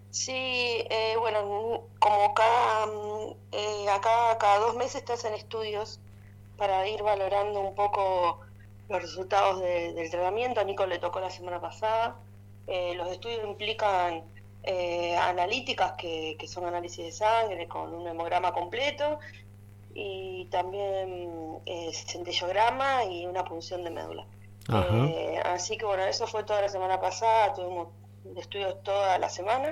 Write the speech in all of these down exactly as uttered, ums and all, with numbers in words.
Sí, eh, bueno, como cada, mm, eh, acá cada dos meses te hacen estudios para ir valorando un poco los resultados de- del tratamiento. A Nico le tocó la semana pasada. Eh, los estudios implican eh, analíticas, que, que son análisis de sangre con un hemograma completo, y también eh, centellograma y una punción de médula. Ajá. Eh, así que bueno, eso fue toda la semana pasada, tuvimos estudios toda la semana.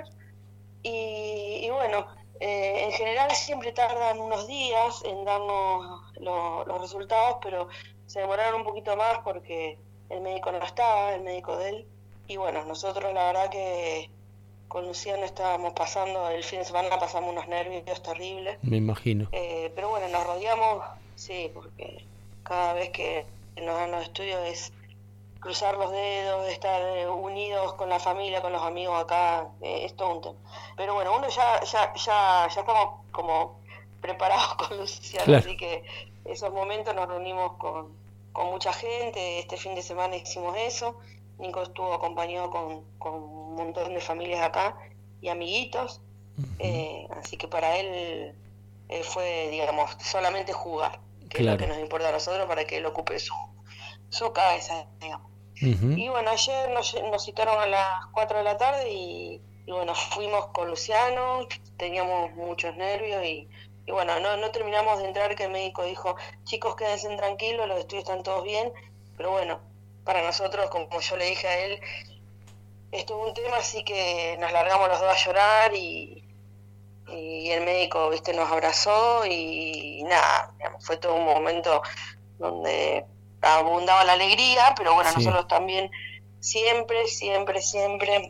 Y, y bueno, eh, en general siempre tardan unos días en darnos lo- los resultados, pero se demoraron un poquito más porque el médico no estaba, el médico de él. Y bueno, nosotros la verdad que con Luciano estábamos pasando, el fin de semana pasamos unos nervios terribles. Me imagino. Eh, pero bueno, nos rodeamos, sí, porque cada vez que nos dan los estudios es cruzar los dedos, estar eh, unidos con la familia, con los amigos acá, eh, es todo un tema. Pero bueno, uno ya, ya, ya, ya estamos como preparados con Luciano, Claro. así que esos momentos nos reunimos con, con mucha gente. Este fin de semana hicimos eso. Nico estuvo acompañado con, con un montón de familias acá y amiguitos, Ujú. eh, así que para él eh, fue, digamos, solamente jugar, que es lo que Claro. nos importa a nosotros para que él ocupe su, su cabeza, digamos. Ujú. Y bueno, ayer nos, nos citaron a las cuatro de la tarde y, y bueno, fuimos con Luciano, teníamos muchos nervios y, y bueno, no, no terminamos de entrar, que el médico dijo, chicos, quédense tranquilos, los estudios están todos bien, pero bueno, para nosotros, como yo le dije a él, esto es un tema, así que nos largamos los dos a llorar y, y el médico, viste, nos abrazó y nada, digamos, fue todo un momento donde abundaba la alegría, pero bueno, Sí. nosotros también siempre, siempre, siempre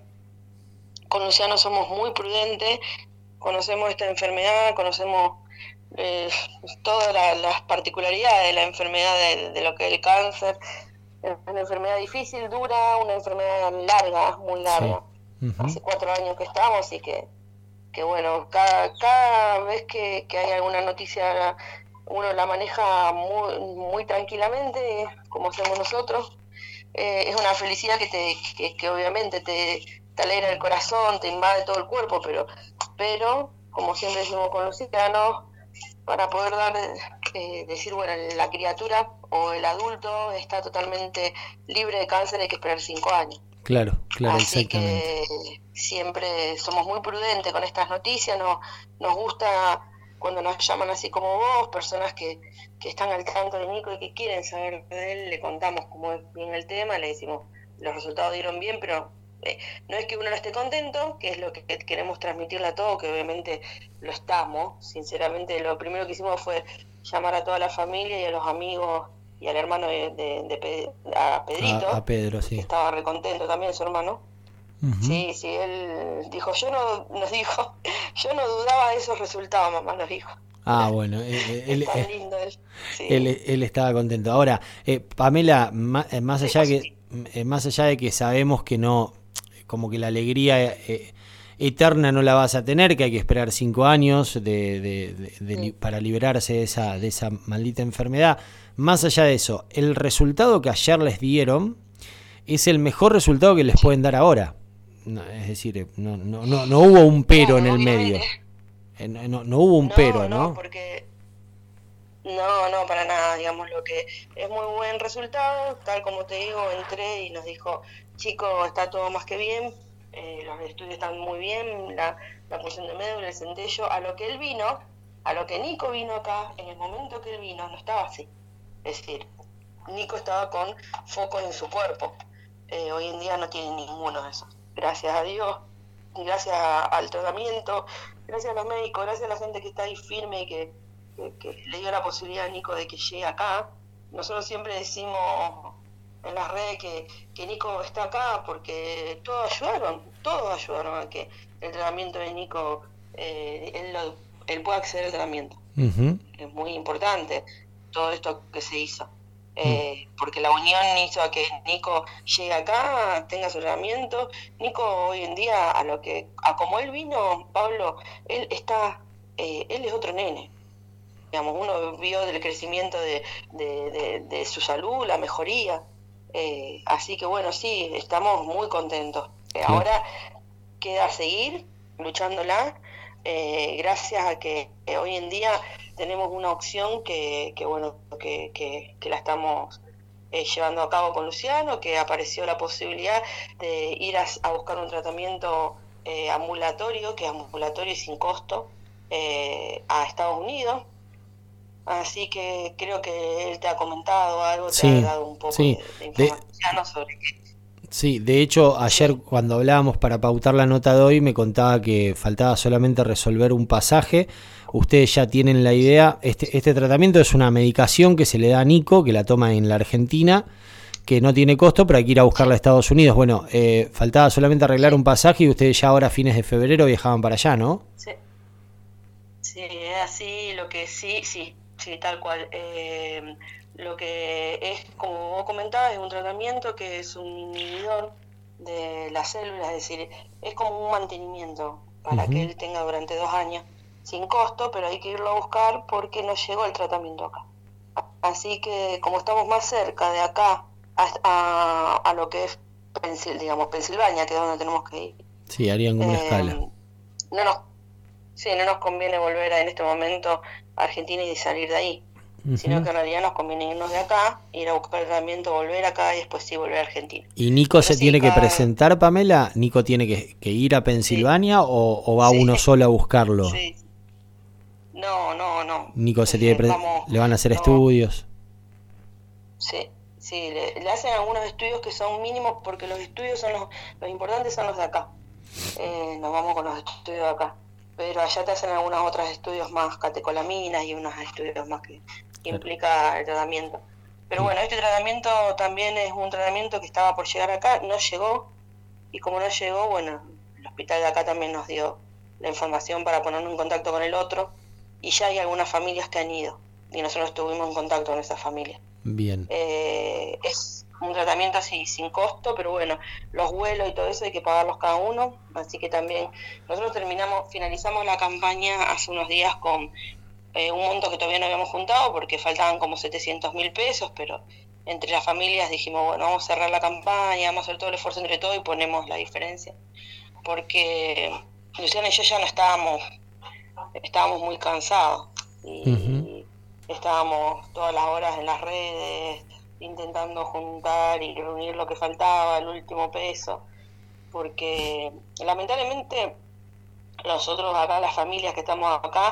con Luciano somos muy prudentes, conocemos esta enfermedad, conocemos eh, todas la, las particularidades de la enfermedad, de, de lo que es el cáncer. Es una enfermedad difícil, dura, una enfermedad larga, muy Sí. larga. Ujú. Hace cuatro años que estamos y que que bueno, cada, cada vez que, que hay alguna noticia uno la maneja muy, muy tranquilamente, como hacemos nosotros. Eh, es una felicidad que, te, que, que obviamente te, te alegra el corazón, te invade todo el cuerpo, pero, pero como siempre decimos con Luciano, para poder dar, eh, decir, bueno, la criatura o el adulto está totalmente libre de cáncer, hay que esperar cinco años. Claro, claro, Así exactamente. que siempre somos muy prudentes con estas noticias, no, nos gusta cuando nos llaman así como vos, personas que, que están al tanto de Nico y que quieren saber de él, le contamos cómo es bien el tema, le decimos los resultados dieron bien, pero eh, no es que uno no esté contento, que es lo que queremos transmitirle a todos, que obviamente lo estamos. Sinceramente, lo primero que hicimos fue llamar a toda la familia y a los amigos y al hermano de, de, de Pe- a A, a Pedrito, Pedro, que sí. estaba recontento también su hermano. Ujú. Sí, sí, él dijo, yo no, nos dijo, yo no dudaba de esos resultados, mamá nos dijo. Ah, bueno, eh, eh, Es él, tan eh, lindo él. él, Sí, él estaba contento. Ahora, eh, Pamela, ma- eh, más sí, allá de que, positivo. eh, más allá de que sabemos que no, como que la alegría eh, eterna no la vas a tener, que hay que esperar cinco años de, de- de- de li- Sí. para liberarse de esa, de esa maldita enfermedad. Más allá de eso, el resultado que ayer les dieron es el mejor resultado que les pueden dar ahora. No, es decir, eh, no, no, no, no hubo un pero en Claro, el obviamente. medio. Eh, No, no, no hubo un No, pero, no, ¿no? porque no, no, para nada, digamos, lo que es muy buen resultado, tal como te digo, entré y nos dijo, chico, está todo más que bien, eh, los estudios están muy bien, la, la punción de médula, el centello, a lo que él vino, a lo que Nico vino acá, en el momento que él vino, no estaba así. Es decir, Nico estaba con focos en su cuerpo. Eh, hoy en día no tiene ninguno de esos. Gracias a Dios, gracias a, al tratamiento, gracias a los médicos, gracias a la gente que está ahí firme y que, que, que le dio la posibilidad a Nico de que llegue acá. Nosotros siempre decimos en las redes que, que Nico está acá porque todos ayudaron, todos ayudaron a que el tratamiento de Nico, eh, él, lo, él pueda acceder al tratamiento. Ujú. Es muy importante todo esto que se hizo. Mm. Eh, porque la unión hizo a que Nico llegue acá, tenga su tratamiento. Nico hoy en día, a lo que, a como él vino, Pablo, él está, eh, él es otro nene. Digamos, uno vio del crecimiento de, de, de, de su salud, la mejoría. Eh, así que bueno, sí, estamos muy contentos. Eh, Claro. ahora queda seguir, luchándola, eh, gracias a que eh, hoy en día tenemos una opción que, que bueno, que, que, que la estamos eh, llevando a cabo con Luciano, que apareció la posibilidad de ir a, a buscar un tratamiento eh, ambulatorio, que es ambulatorio y sin costo, eh, a Estados Unidos. Así que creo que él te ha comentado algo, te Sí, ha dado un poco sí. de, de De, información sobre qué. sí, de hecho, ayer Sí. cuando hablábamos para pautar la nota de hoy, me contaba que faltaba solamente resolver un pasaje. Ustedes ya tienen la idea. Este, este tratamiento es una medicación que se le da a Nico, que la toma en la Argentina, que no tiene costo, pero hay que ir a buscarla a Estados Unidos. Bueno, eh, faltaba solamente arreglar un pasaje y ustedes ya ahora a fines de febrero viajaban para allá, ¿no? Sí, sí, es así, lo que sí, sí, sí, tal cual. Eh, lo que es, como vos comentabas, es un tratamiento que es un inhibidor de las células, es decir, es como un mantenimiento para que Uh-huh. él tenga durante dos años sin costo, pero hay que irlo a buscar porque no llegó el tratamiento acá. Así que como estamos más cerca de acá a, a, a lo que es Pensil, digamos, Pensilvania, que es donde tenemos que ir, Sí, harían como una eh, escala. no nos, sí, no nos conviene volver a, en este momento a Argentina y salir de ahí, sino Uh-huh. que en realidad nos conviene irnos de acá, ir a buscar el tratamiento, volver acá y después sí volver a Argentina. ¿Y Nico Pero se sí, tiene que cada... presentar, Pamela? ¿Nico tiene que, que ir a Sí, Pensilvania o, o va sí, uno solo a buscarlo? sí. No, no, no. Nico se tiene Eh, pre- vamos, le van a hacer no, estudios. sí, sí, le, le hacen algunos estudios que son mínimos porque los estudios son los, los importantes son los de acá. Eh, nos vamos con los estudios de acá. Pero allá te hacen algunos otros estudios más, catecolaminas y unos estudios más que, que Claro. implica el tratamiento. Pero bueno, este tratamiento también es un tratamiento que estaba por llegar acá, no llegó, y como no llegó, bueno, el hospital de acá también nos dio la información para ponernos en contacto con el otro, y ya hay algunas familias que han ido, y nosotros estuvimos en contacto con esas familias. Bien. Eh, es un tratamiento así sin costo, pero bueno, los vuelos y todo eso hay que pagarlos cada uno, así que también nosotros terminamos, finalizamos la campaña hace unos días con eh, un monto que todavía no habíamos juntado porque faltaban como setecientos mil pesos, pero entre las familias dijimos, bueno, vamos a cerrar la campaña, vamos a hacer todo el esfuerzo entre todos y ponemos la diferencia, porque Luciana y yo ya no estábamos, estábamos muy cansados Uh-huh. y estábamos todas las horas en las redes intentando juntar y reunir lo que faltaba, el último peso, porque lamentablemente nosotros acá, las familias que estamos acá,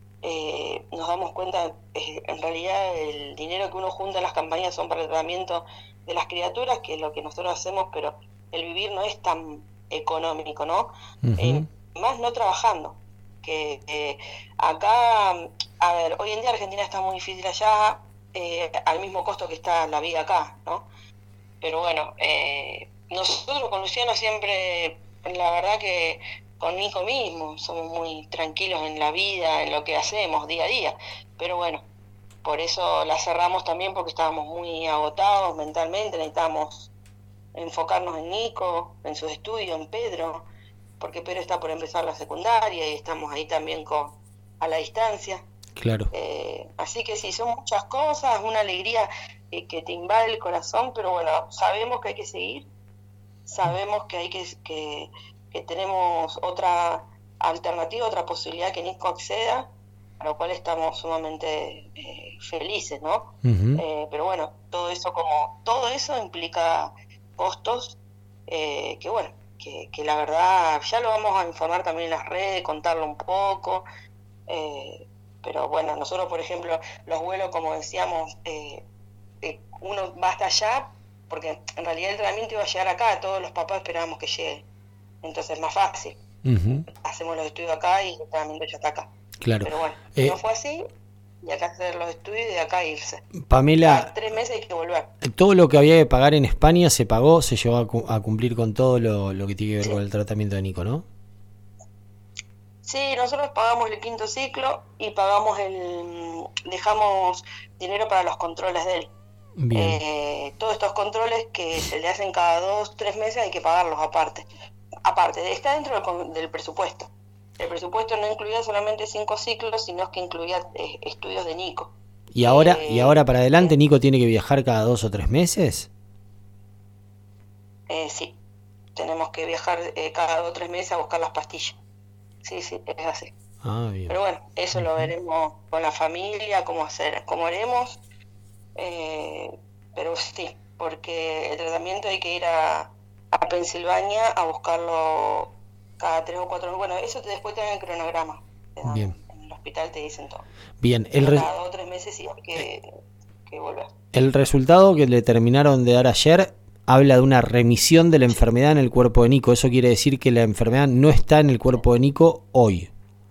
eh, nos damos cuenta, eh, en realidad el dinero que uno junta en las campañas son para el tratamiento de las criaturas, que es lo que nosotros hacemos, pero el vivir no es tan económico, ¿no? Eh, Uh-huh. más no trabajando, que eh, acá, a ver, hoy en día Argentina está muy difícil allá, eh, al mismo costo que está la vida acá, ¿no? Pero bueno, eh, nosotros con Luciano siempre, la verdad que con Nico mismo, somos muy tranquilos en la vida, en lo que hacemos día a día. Pero bueno, por eso la cerramos también porque estábamos muy agotados mentalmente, necesitábamos enfocarnos en Nico, en sus estudios, en Pedro, porque Pedro está por empezar la secundaria y estamos ahí también con a la distancia. Claro. Eh, así que sí, son muchas cosas, una alegría eh, que te invade el corazón, pero bueno, sabemos que hay que seguir, sabemos que hay que, que, que tenemos otra alternativa, otra posibilidad que Nico acceda, a lo cual estamos sumamente eh, felices, ¿no? Uh-huh. Eh, pero bueno, todo eso como todo eso implica costos, eh, que bueno, que, que la verdad ya lo vamos a informar también en las redes, contarlo un poco. Eh, pero bueno, nosotros por ejemplo, los vuelos, como decíamos, eh, eh, uno va hasta allá, porque en realidad el tratamiento iba a llegar acá, todos los papás esperábamos que llegue, entonces es más fácil, Uh-huh. hacemos los estudios acá y el tratamiento ya está acá. Claro. Pero bueno, Eh, no fue así, y acá hacer los estudios y de acá irse. Pamela, Cada tres meses hay que volver. todo lo que había que pagar en España se pagó, se llegó a, cu- a cumplir con todo lo, lo que tiene que ver Sí. con el tratamiento de Nico, ¿no? Sí, nosotros pagamos el quinto ciclo y pagamos el, dejamos dinero para los controles de él. Bien. Eh, todos estos controles que se le hacen cada dos, tres meses hay que pagarlos aparte. Aparte, está dentro del, con- del presupuesto. El presupuesto no incluía solamente cinco ciclos, sino que incluía eh, estudios de Nico. ¿Y ahora, Eh, y ahora para adelante eh, Nico tiene que viajar cada dos o tres meses? eh, sí, tenemos que viajar eh, cada dos o tres meses a buscar las pastillas. sí, sí, es así. Ah, bien. Pero bueno, eso lo Ujú. veremos con la familia, cómo hacer, cómo haremos. Eh, pero sí, porque el tratamiento hay que ir a, a Pensilvania a buscarlo cada tres o cuatro meses. Bueno, eso te, después te dan el cronograma. Te Bien. dan, en el hospital te dicen todo. Bien, el, Pero re- cada dos o tres meses sí hay que, que volver. el resultado que le terminaron de dar ayer habla de una remisión de la enfermedad en el cuerpo de Nico. Eso quiere decir que la enfermedad no está en el cuerpo de Nico hoy.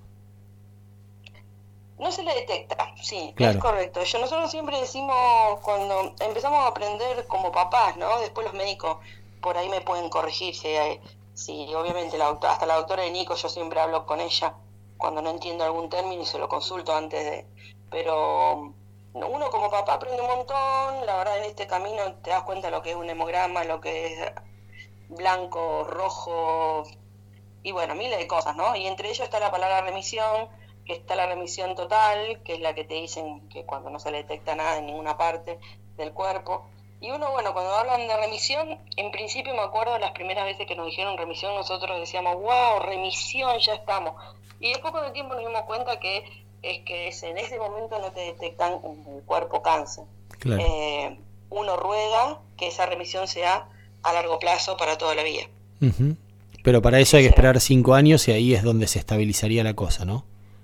No se le detecta, sí, es Claro. correcto. Yo, nosotros siempre decimos, cuando empezamos a aprender como papás, ¿no? Después los médicos por ahí me pueden corregir, si, hay- si obviamente la doctora, hasta la doctora de Nico, yo siempre hablo con ella cuando no entiendo algún término y se lo consulto antes de... Pero uno como papá aprende un montón, la verdad en este camino te das cuenta lo que es un hemograma, lo que es blanco, rojo, y bueno, miles de cosas, ¿no? Y entre ellos está la palabra remisión, que está la remisión total, que es la que te dicen que cuando no se le detecta nada en ninguna parte del cuerpo. Y uno, bueno, cuando hablan de remisión, en principio me acuerdo las primeras veces que nos dijeron remisión, nosotros decíamos, wow, remisión, ya estamos. Y después con el tiempo nos dimos cuenta que es que es, en ese momento no te detectan en el cuerpo cáncer. Claro. Eh, uno ruega que esa remisión sea a largo plazo para toda la vida. Ujú. Pero para eso hay que esperar cinco años y ahí es donde se estabilizaría la cosa, ¿no?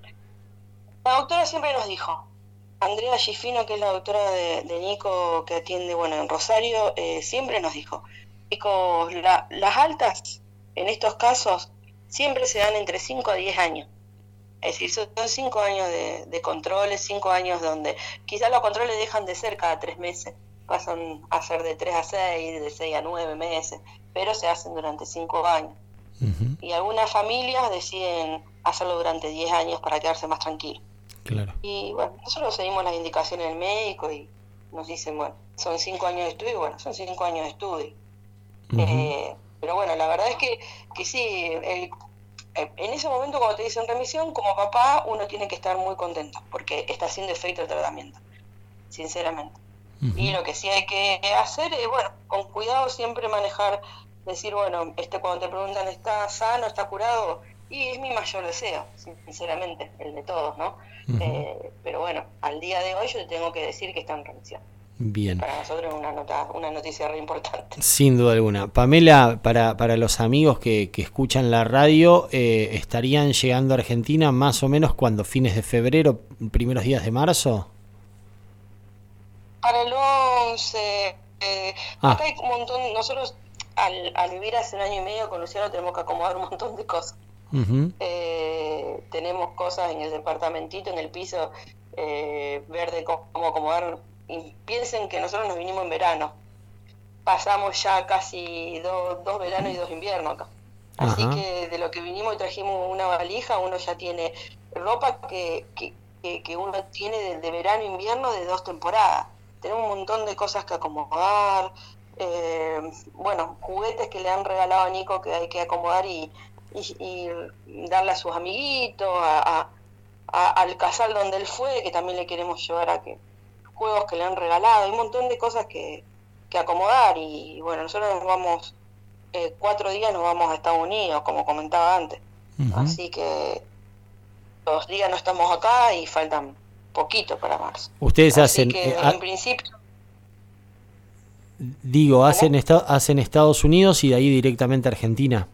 La doctora siempre nos dijo, Andrea Gifino, que es la doctora de, de Nico, que atiende, bueno, en Rosario, eh, siempre nos dijo, chicos, la, las altas en estos casos siempre se dan entre cinco a diez años. Es decir, son cinco años de, de controles, cinco años donde quizás los controles dejan de ser cada tres meses, pasan a ser de tres a seis, de seis a nueve meses, pero se hacen durante cinco años. Uh-huh. Y algunas familias deciden hacerlo durante diez años para quedarse más tranquilos. Claro. Y bueno, nosotros seguimos las indicaciones del médico y nos dicen, bueno, son cinco años de estudio, bueno, son cinco años de estudio. Uh-huh. Eh, pero bueno, la verdad es que, que sí, el, en ese momento cuando te dicen remisión, como papá, uno tiene que estar muy contento, porque está haciendo efecto el tratamiento, sinceramente. Uh-huh. Y lo que sí hay que hacer es, bueno, con cuidado siempre manejar, decir, bueno, este cuando te preguntan, ¿está sano, está curado? Y es mi mayor deseo, sinceramente, el de todos, ¿no? Uh-huh. Eh, pero bueno, al día de hoy yo te tengo que decir que está en remisión. Bien. Para nosotros es una, nota, una noticia re importante. Sin duda alguna. Pamela, para, para los amigos que, que escuchan la radio, eh, ¿estarían llegando a Argentina más o menos cuando fines de febrero, primeros días de marzo? Para el once. Eh, ah. Acá hay un montón, nosotros al, al vivir hace un año y medio con Luciano tenemos que acomodar un montón de cosas. Uh-huh. Eh, tenemos cosas en el departamentito, en el piso, eh, ver de cómo, cómo acomodar. Y piensen que nosotros nos vinimos en verano. Pasamos ya casi do, dos veranos y dos inviernos acá. Así uh-huh. que de lo que vinimos y trajimos una valija, uno ya tiene ropa que, que, que, que uno tiene de, de verano e invierno de dos temporadas. Tenemos un montón de cosas que acomodar. Eh, bueno, juguetes que le han regalado a Nico que hay que acomodar y, y, y darle a sus amiguitos, a, a, a, al casal donde él fue, que también le queremos llevar a que juegos que le han regalado, hay un montón de cosas que, que acomodar y bueno, nosotros nos vamos, eh, cuatro días nos vamos a Estados Unidos, como comentaba antes, uh-huh. Así que los días no estamos acá y faltan poquito para marzo. Ustedes Así hacen, que, eh, en a... principio... Digo, hacen, esta, hacen Estados Unidos y de ahí directamente a Argentina.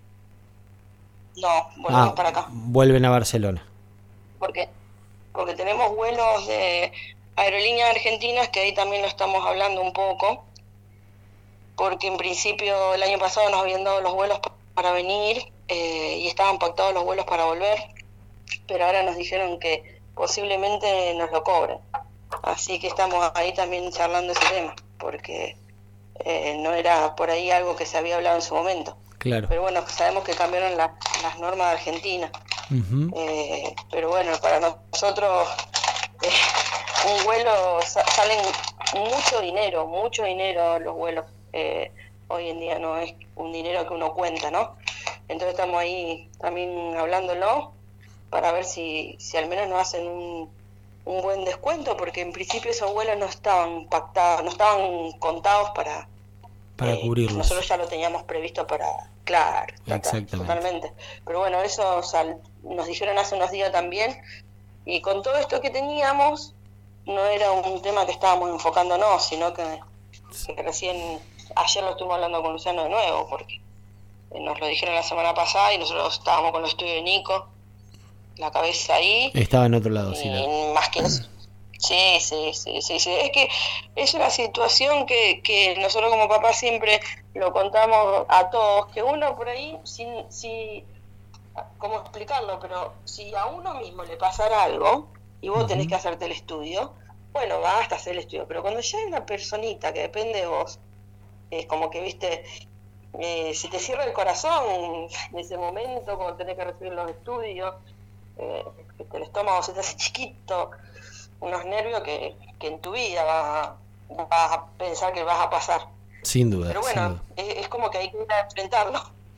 No, volvemos ah, para acá. Vuelven a Barcelona. ¿Por qué? Porque tenemos vuelos de aerolíneas argentinas, que ahí también lo estamos hablando un poco, porque en principio el año pasado nos habían dado los vuelos para venir eh, y estaban pactados los vuelos para volver, pero ahora nos dijeron que posiblemente nos lo cobren. Así que estamos ahí también charlando ese tema, porque eh, no era por ahí algo que se había hablado en su momento. Claro. Pero bueno, sabemos que cambiaron la, las normas de Argentina. Uh-huh. Eh, pero bueno, para nosotros eh, un vuelo sa- salen mucho dinero, mucho dinero los vuelos. Eh, hoy en día no es un dinero que uno cuenta, ¿no? Entonces estamos ahí también hablándolo para ver si, si al menos nos hacen un, un buen descuento, porque en principio esos vuelos no estaban pactados, no estaban contados para, para eh, cubrirlos. Nosotros ya lo teníamos previsto para, claro, total, totalmente. Pero bueno, eso, o sea, nos dijeron hace unos días también, y con todo esto que teníamos, no era un tema que estábamos enfocándonos, sino que, que recién, ayer lo estuvimos hablando con Luciano de nuevo, porque nos lo dijeron la semana pasada y nosotros estábamos con los estudios de Nico, la cabeza ahí. Estaba en otro lado, y sí. La... Más que eso. Sí, sí, sí, sí, sí. Es que es una situación que, que nosotros como papás siempre lo contamos a todos, que uno por ahí, sin, si, ¿cómo explicarlo? Pero si a uno mismo le pasara algo y vos uh-huh. tenés que hacerte el estudio, bueno, basta hacer el estudio, pero cuando ya hay una personita que depende de vos, es como que, viste, eh, si te cierra el corazón en ese momento, cuando tenés que recibir los estudios, eh, que el estómago se te hace chiquito, unos nervios que, que en tu vida vas a, vas a pensar que vas a pasar. Sin duda. Pero bueno, duda. Es, es como que hay que ir a enfrentarlo.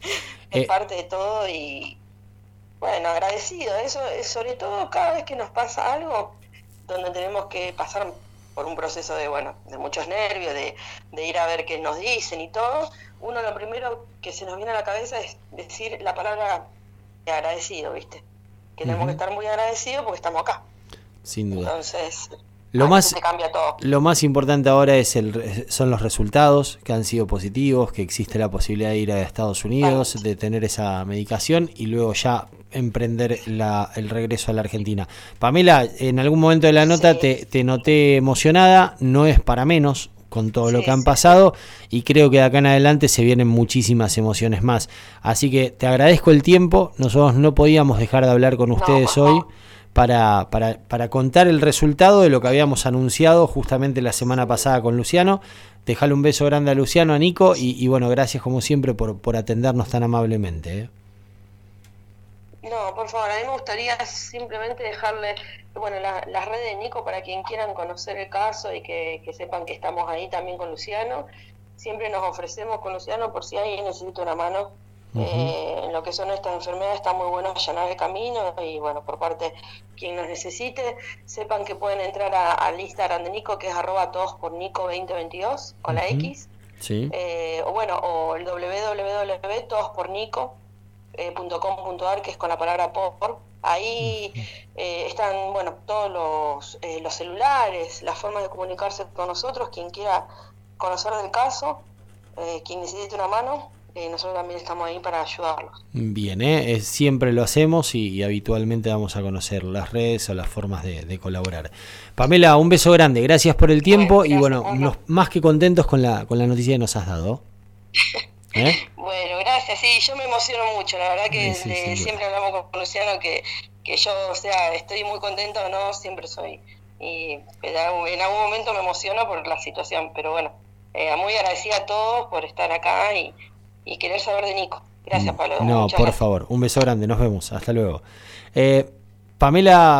Es eh, parte de todo y bueno, agradecido. Eso es sobre todo cada vez que nos pasa algo donde tenemos que pasar por un proceso de, bueno, de muchos nervios, de, de ir a ver qué nos dicen y todo. Uno lo primero que se nos viene a la cabeza es decir la palabra agradecido, ¿viste? Que tenemos uh-huh. que estar muy agradecidos porque estamos acá. Sin duda. Entonces, lo más, se cambia todo. Lo más importante ahora es el, son los resultados, que han sido positivos, que existe la posibilidad de ir a Estados Unidos, vale. de tener esa medicación y luego ya emprender la, el regreso a la Argentina. Pamela, en algún momento de la nota sí. te, te noté emocionada, no es para menos con todo sí, lo que han sí, pasado sí. y creo que de acá en adelante se vienen muchísimas emociones más. Así que te agradezco el tiempo, nosotros no podíamos dejar de hablar con ustedes no, hoy. No. Para, para, para contar el resultado de lo que habíamos anunciado justamente la semana pasada con Luciano. Dejale un beso grande a Luciano, a Nico y, y bueno, gracias como siempre por, por atendernos tan amablemente. ¿eh? No, por favor, a mí me gustaría simplemente dejarle bueno la, las redes de Nico para quien quieran conocer el caso y que, que sepan que estamos ahí también con Luciano. Siempre nos ofrecemos con Luciano por si alguien necesita una mano. Uh-huh. Eh, en lo que son estas enfermedades está muy bueno allanar el camino y bueno, por parte quien nos necesite, sepan que pueden entrar a, al Instagram de Nico, que es arroba todos por Nico veinte veintidós con uh-huh. la X, sí. eh, o bueno, o el doble u doble u doble u punto todos por nico punto com punto a r, que es con la palabra por. Ahí uh-huh. eh, están bueno todos los, eh, los celulares, las formas de comunicarse con nosotros, quien quiera conocer del caso, eh, quien necesite una mano. Eh, nosotros también estamos ahí para ayudarlos. Bien, ¿eh? siempre lo hacemos y, y habitualmente vamos a conocer las redes o las formas de, de colaborar. Pamela, un beso grande, gracias por el tiempo bueno, y bueno, nos, más que contentos con la con la noticia que nos has dado. ¿Eh? Bueno, gracias, sí, yo me emociono mucho, la verdad que sí, sí, de, siempre hablamos con Luciano que, que yo, o sea, estoy muy contenta o no, siempre soy, y en algún momento me emociono por la situación, pero bueno, eh, muy agradecida a todos por estar acá y y querer saber de Nico. Gracias, Pablo. No, por gracias. favor, un beso grande, nos vemos, hasta luego. Eh, Pamela